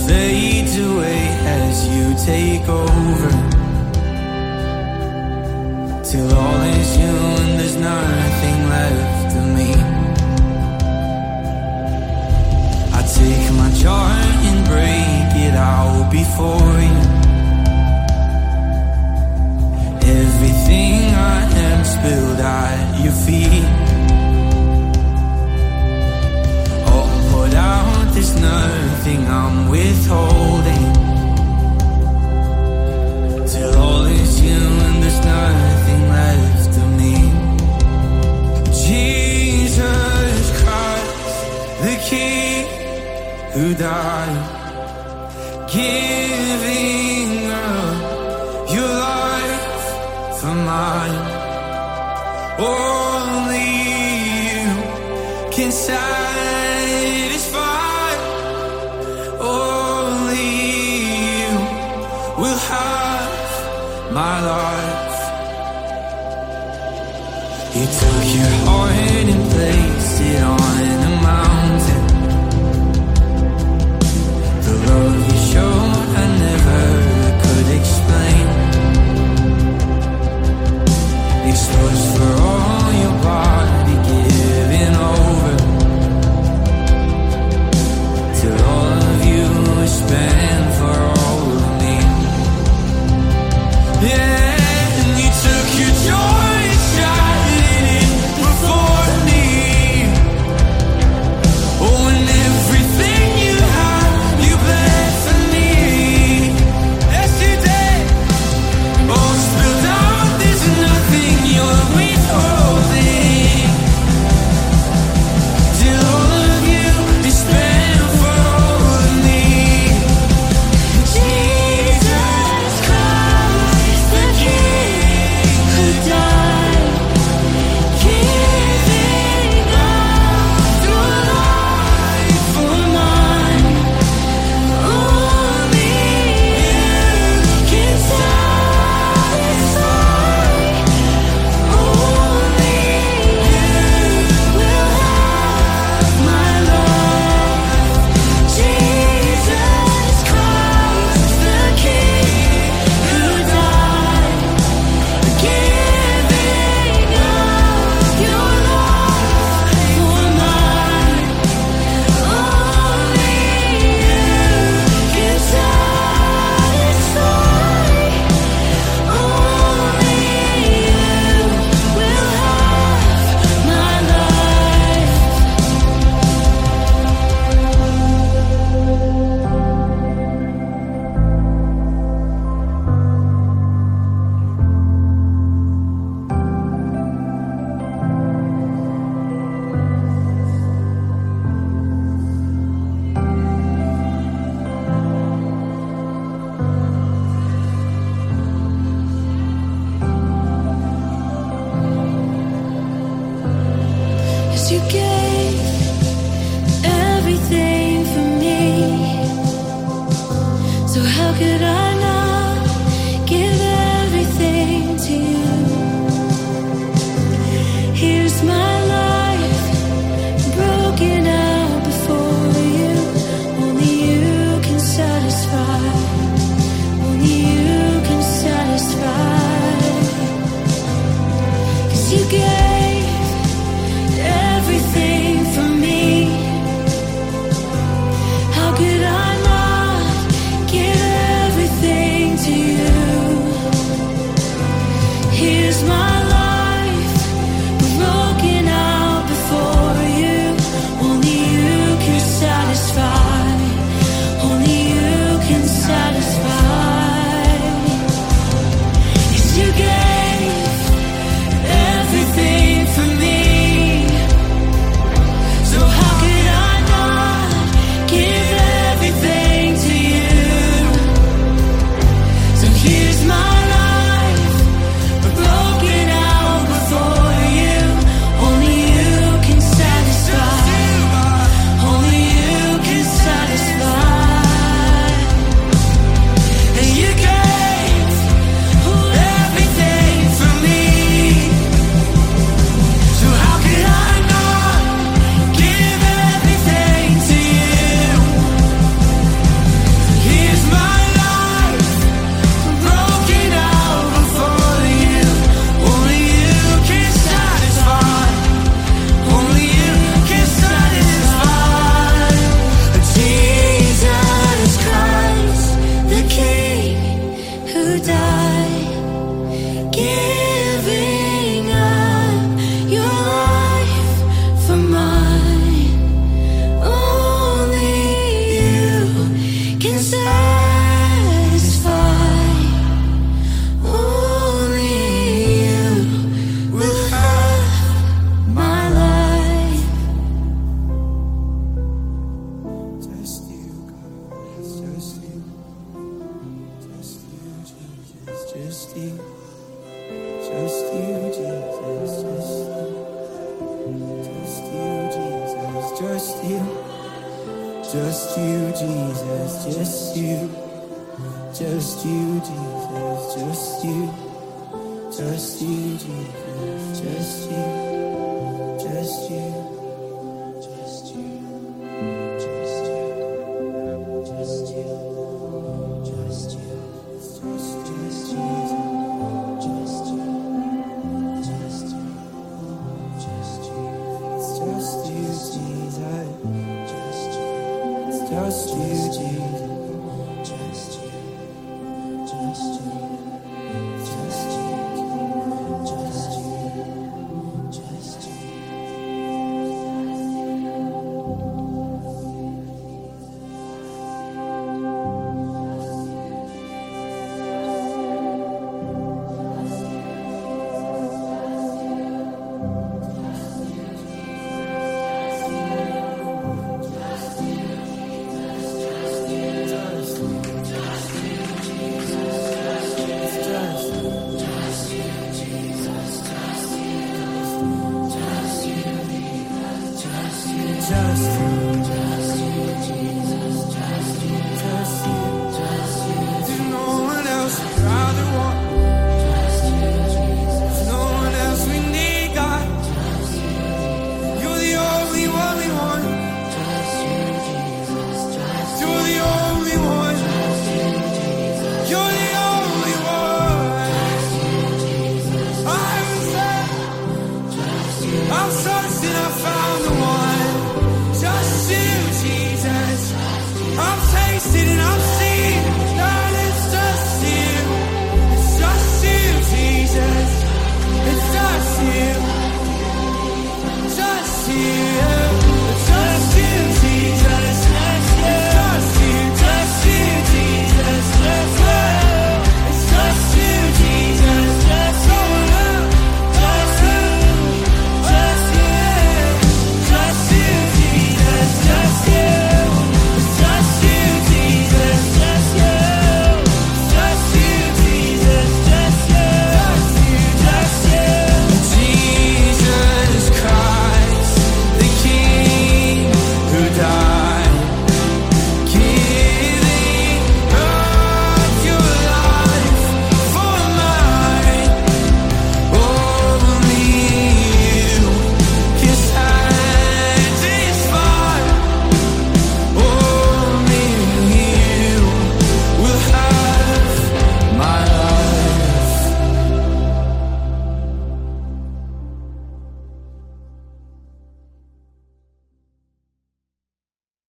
fades away as you take over, till all is you and there's nothing left of me. I take my chart and break it out before you. Everything I am spilled at your feet. Oh, put out, there's nothing I'm withholding, till all is you and there's nothing left of me. Jesus Christ, the King who died, giving up your life for mine. Only you can satisfy. Only you will have my life. You took your heart and placed it on a mountain. The love you showed I never could explain. Exposed for all your body giving over, till all of you is spent for all of me. Yeah, and you took your joy and shined it before me. Oh, and everything you had, you bled for me. Yes, you did. Oh, spilled out, there's nothing you're withholding, till all of you is spent for all of me. Jesus Christ, the King who died, giving up your life for mine. Only you can satisfy. Only you will have my love. Jesus Christ, the King who died, giving up your life for mine. Only you can satisfy. Only you will have my life. Yes, you gave everything for me, so how could I not give everything to you? Here's my life, broken out before you. Only you can satisfy. Only you can satisfy. 'Cause you gave everything for me. How could I not give everything? just you, just you, Jesus, just you, just you, Jesus, just you, just you, Jesus, just you, just you, Jesus, just you, just you, Jesus, just you, just you. Just you, Jesus.